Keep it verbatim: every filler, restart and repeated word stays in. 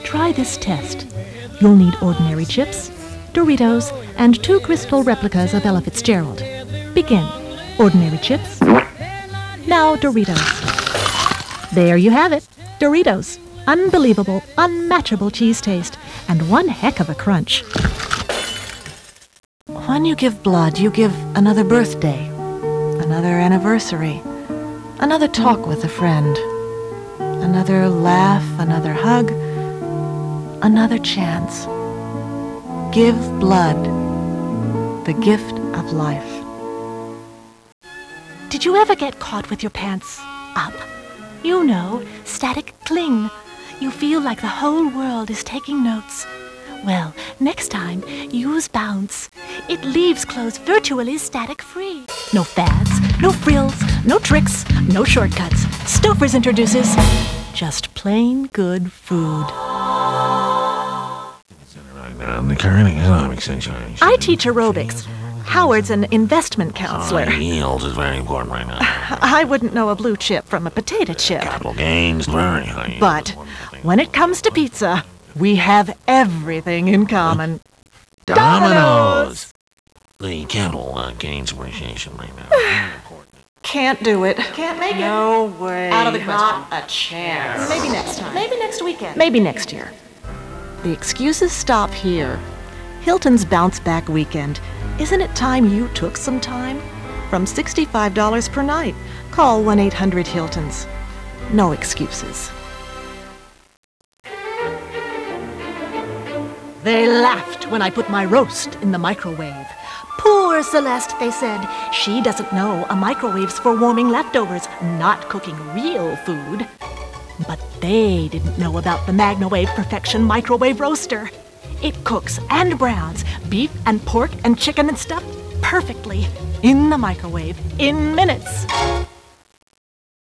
try this test. You'll need ordinary chips, Doritos, and two crystal replicas of Ella Fitzgerald. Begin. Ordinary chips. Now Doritos. There you have it. Doritos. Unbelievable, unmatchable cheese taste, and one heck of a crunch. When you give blood, you give another birthday, another anniversary, another talk with a friend, another laugh, another hug, another chance. Give blood, the gift of life. Did you ever get caught with your pants up? You know, static cling. You feel like the whole world is taking notes. Well, next time, use Bounce. It leaves clothes virtually static-free. No fads, no frills, no tricks, no shortcuts. Stouffer's introduces just plain good food. I teach aerobics. Howard's an investment counselor. Uh, yields is very important right now. I wouldn't know a blue chip from a potato chip. Capital gains, very high. But when it comes to pizza, we have everything in common. Domino's! The capital uh, gains appreciation right now. Very important. Can't do it. Can't make it. No way. Out of the question. Not a chance. Maybe next time. Maybe next weekend. Maybe next year. The excuses stop here. Hilton's Bounce Back Weekend. Isn't it time you took some time? From sixty-five dollars per night. Call one eight hundred Hiltons. No excuses. They laughed when I put my roast in the microwave. Poor Celeste, they said. She doesn't know a microwave's for warming leftovers, not cooking real food. But they didn't know about the MagnaWave Perfection Microwave Roaster. It cooks and browns beef and pork and chicken and stuff perfectly in the microwave in minutes.